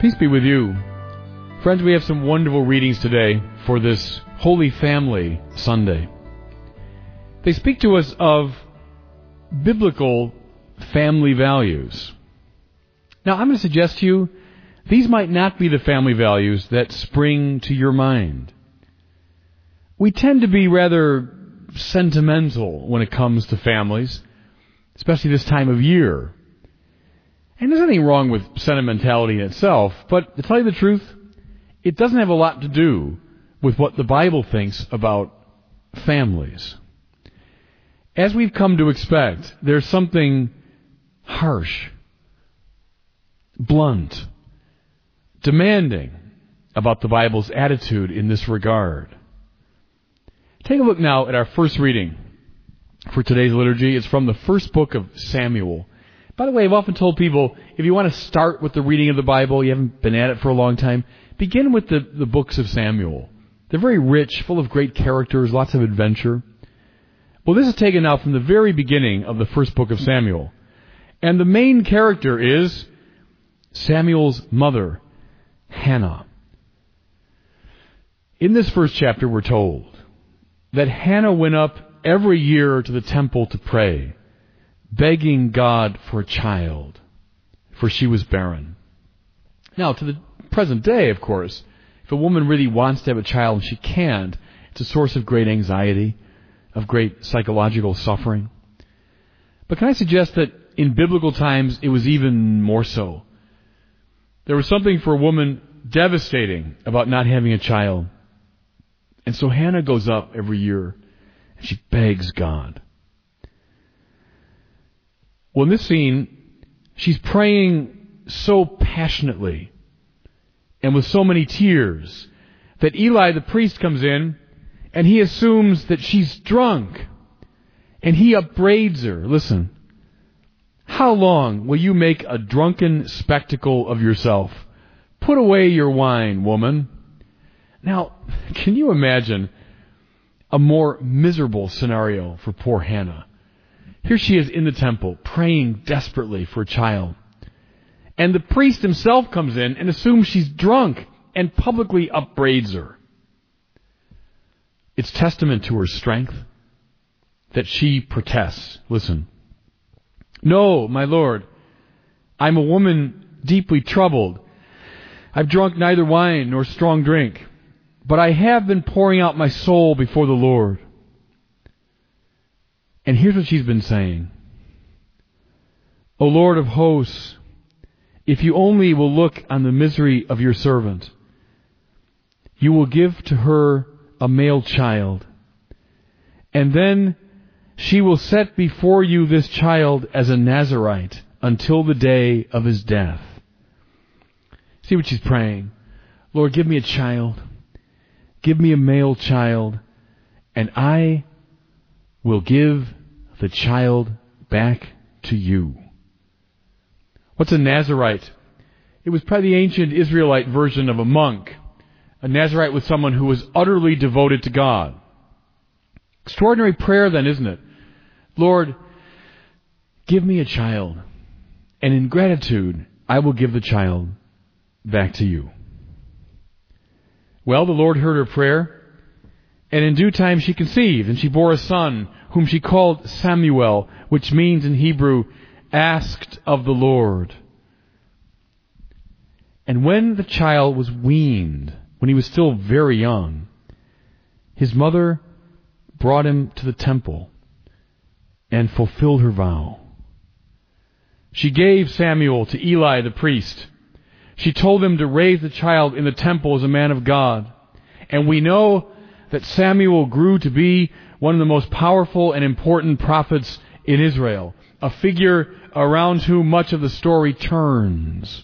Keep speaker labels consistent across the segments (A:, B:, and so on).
A: Peace be with you. Friends, we have some wonderful readings today for this Holy Family Sunday. They speak to us of biblical family values. Now, I'm going to suggest to you, these might not be the family values that spring to your mind. We tend to be rather sentimental when it comes to families, especially this time of year. And there's nothing wrong with sentimentality in itself, but to tell you the truth, it doesn't have a lot to do with what the Bible thinks about families. As we've come to expect, there's something harsh, blunt, demanding about the Bible's attitude in this regard. Take a look now at our first reading for today's liturgy. It's from the first book of Samuel. By the way, I've often told people, if you want to start with the reading of the Bible, you haven't been at it for a long time, begin with the books of Samuel. They're very rich, full of great characters, lots of adventure. Well, this is taken now from the very beginning of the first book of Samuel. And the main character is Samuel's mother, Hannah. In this first chapter, we're told that Hannah went up every year to the temple to pray, begging God for a child, for she was barren. Now, to the present day, of course, if a woman really wants to have a child and she can't, it's a source of great anxiety, of great psychological suffering. But can I suggest that in biblical times, it was even more so? There was something for a woman devastating about not having a child. And so Hannah goes up every year and she begs God. Well, in this scene, she's praying so passionately and with so many tears that Eli the priest comes in and he assumes that she's drunk and he upbraids her. Listen, how long will you make a drunken spectacle of yourself? Put away your wine, woman. Now, can you imagine a more miserable scenario for poor Hannah? Here she is in the temple, praying desperately for a child. And the priest himself comes in and assumes she's drunk and publicly upbraids her. It's testament to her strength that she protests. Listen. No, my Lord, I'm a woman deeply troubled. I've drunk neither wine nor strong drink, but I have been pouring out my soul before the Lord. And here's what she's been saying. O Lord of hosts, if you only will look on the misery of your servant, you will give to her a male child, and then she will set before you this child as a Nazirite until the day of his death. See what she's praying. Lord, give me a child. Give me a male child, and I will give the child back to you. What's a Nazirite? It was probably the ancient Israelite version of a monk. A Nazirite was someone who was utterly devoted to God. Extraordinary prayer then, isn't it? Lord, give me a child, and in gratitude, I will give the child back to you. Well, the Lord heard her prayer, and in due time she conceived, and she bore a son, whom she called Samuel, which means in Hebrew, asked of the Lord. And when the child was weaned, when he was still very young, his mother brought him to the temple and fulfilled her vow. She gave Samuel to Eli the priest. She told him to raise the child in the temple as a man of God. And we know that Samuel grew to be one of the most powerful and important prophets in Israel, a figure around whom much of the story turns.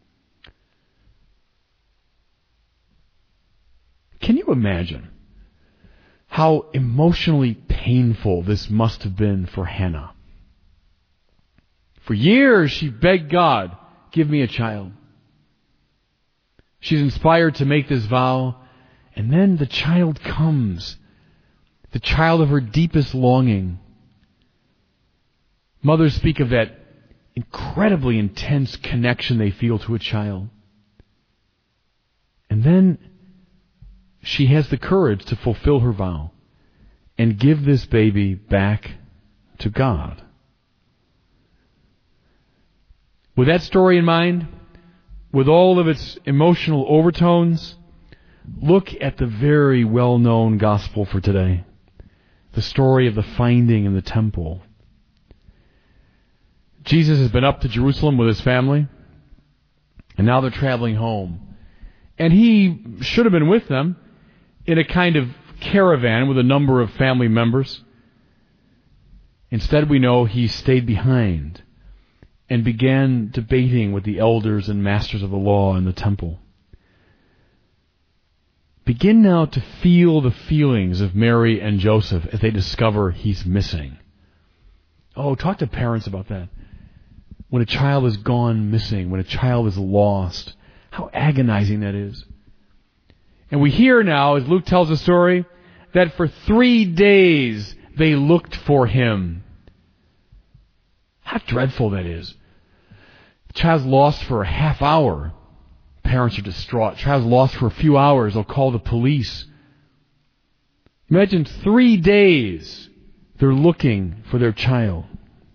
A: Can you imagine how emotionally painful this must have been for Hannah? For years she begged God, give me a child. She's inspired to make this vow, and then the child comes, the child of her deepest longing. Mothers speak of that incredibly intense connection they feel to a child. then she has the courage to fulfill her vow and give this baby back to God. With that story in mind, with all of its emotional overtones, look at the very well-known gospel for today, the story of the finding in the temple. Jesus has been up to Jerusalem with his family, and now they're traveling home. And he should have been with them in a kind of caravan with a number of family members. Instead, we know he stayed behind and began debating with the elders and masters of the law in the temple. Begin now to feel the feelings of Mary and Joseph as they discover he's missing. Oh, talk to parents about that. When a child has gone missing, when a child is lost, how agonizing that is. And we hear now, as Luke tells the story, that for 3 days they looked for him. How dreadful that is. The child's lost for a half hour. Parents are distraught. Child's lost for a few hours. They'll call the police. Imagine 3 days they're looking for their child.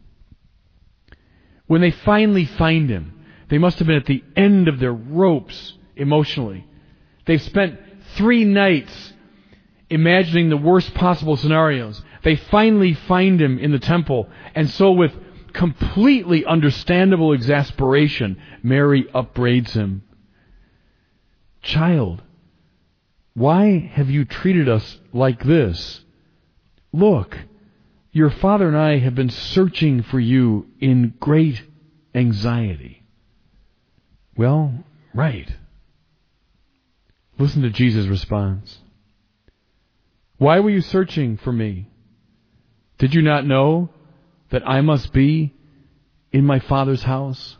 A: When they finally find him, they must have been at the end of their ropes emotionally. They've spent 3 nights imagining the worst possible scenarios. They finally find him in the temple, and so with completely understandable exasperation, Mary upbraids him. Child, why have you treated us like this? Look, your father and I have been searching for you in great anxiety. Well, right. Listen to Jesus' response. Why were you searching for me? Did you not know that I must be in my Father's house?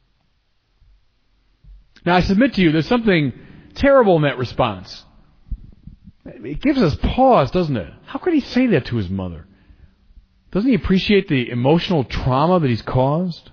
A: Now, I submit to you, there's something terrible in that response. It gives us pause, doesn't it? How could he say that to his mother? Doesn't he appreciate the emotional trauma that he's caused?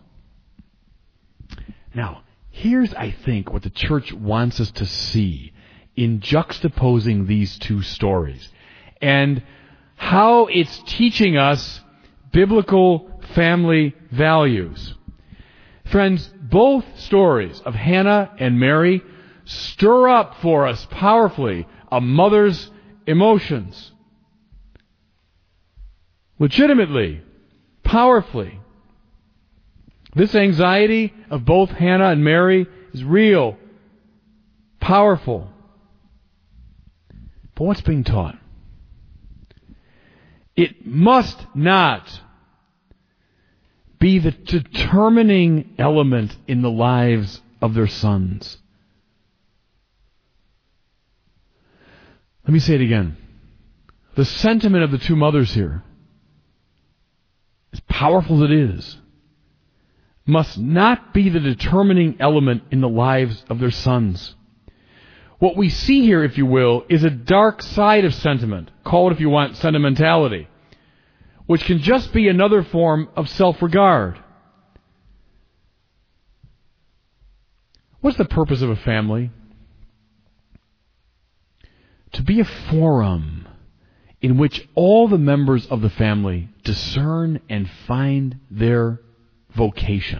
A: Now, here's, I think, what the church wants us to see in juxtaposing these two stories, and how it's teaching us biblical family values. Friends, both stories of Hannah and Mary stir up for us powerfully a mother's emotions. Legitimately, powerfully. This anxiety of both Hannah and Mary is real, powerful. But what's being taught? It must not be the determining element in the lives of their sons. Let me say it again. The sentiment of the two mothers here, as powerful as it is, must not be the determining element in the lives of their sons. What we see here, if you will, is a dark side of sentiment. Call it, if you want, sentimentality, which can just be another form of self-regard. What's the purpose of a family? To be a forum in which all the members of the family discern and find their vocation.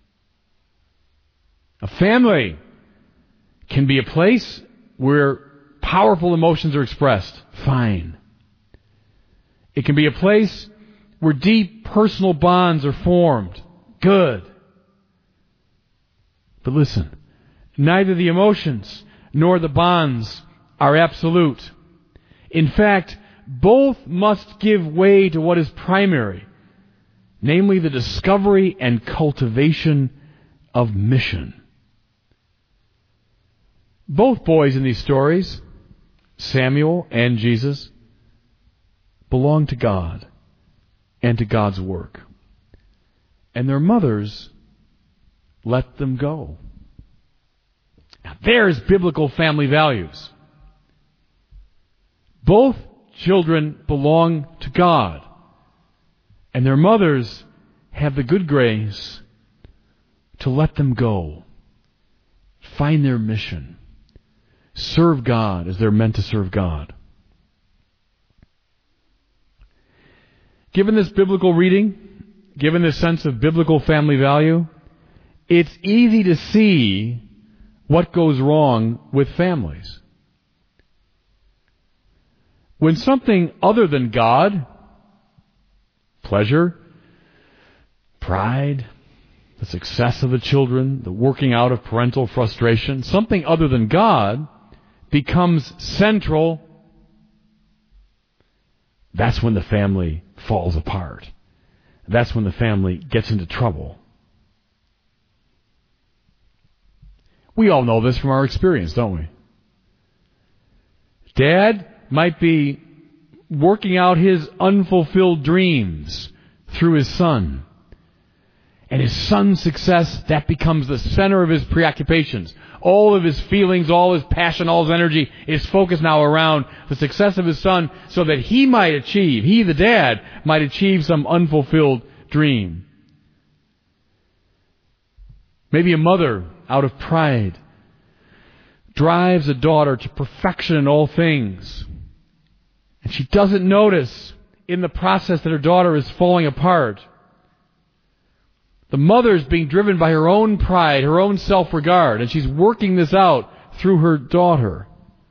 A: A family can be a place where powerful emotions are expressed. Fine. It can be a place where deep personal bonds are formed. Good. But listen, neither the emotions nor the bonds are absolute. In fact, both must give way to what is primary, namely the discovery and cultivation of mission. Both boys in these stories, Samuel and Jesus, belong to God and to God's work. And their mothers let them go. Now, there's biblical family values. Both children belong to God, and their mothers have the good grace to let them go, find their mission, serve God as they're meant to serve God. Given this biblical reading, given this sense of biblical family value, it's easy to see what goes wrong with families. When something other than God, pleasure, pride, the success of the children, the working out of parental frustration, something other than God becomes central, that's when the family falls apart. That's when the family gets into trouble. We all know this from our experience, don't we? Dad might be working out his unfulfilled dreams through his son. And his son's success, that becomes the center of his preoccupations. All of his feelings, all his passion, all his energy is focused now around the success of his son so that he, the dad, might achieve some unfulfilled dream. Maybe a mother, out of pride, drives a daughter to perfection in all things. And she doesn't notice in the process that her daughter is falling apart. The mother is being driven by her own pride, her own self-regard, and she's working this out through her daughter.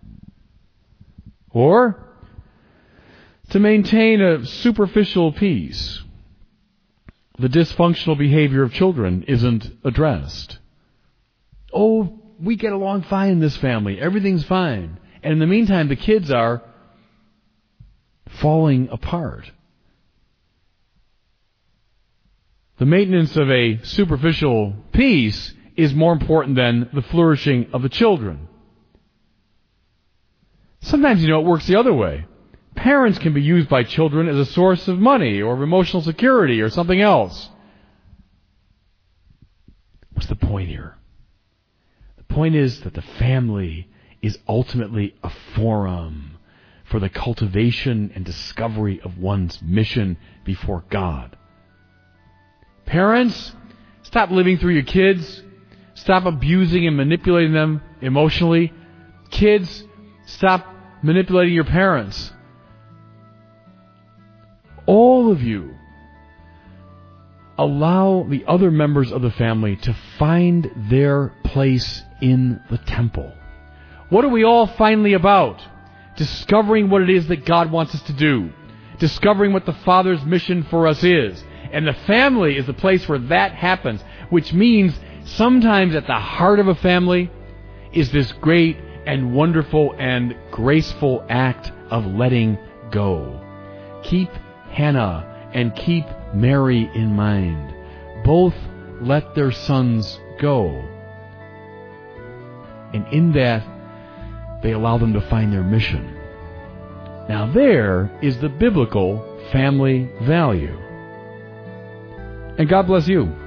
A: Or to maintain a superficial peace, the dysfunctional behavior of children isn't addressed. Oh, we get along fine in this family. Everything's fine. And in the meantime, the kids are falling apart. The maintenance of a superficial peace is more important than the flourishing of the children. Sometimes, it works the other way. Parents can be used by children as a source of money or of emotional security or something else. What's the point here? The point is that the family is ultimately a forum for the cultivation and discovery of one's mission before God. Parents, stop living through your kids. Stop abusing and manipulating them emotionally. Kids, stop manipulating your parents. All of you, allow the other members of the family to find their place in the temple. What are we all finally about? Discovering what it is that God wants us to do. Discovering what the Father's mission for us is. And the family is the place where that happens, which means sometimes at the heart of a family is this great and wonderful and graceful act of letting go. Keep Hannah and keep Mary in mind. Both let their sons go. And in that, they allow them to find their mission. Now there is the biblical family value. And God bless you.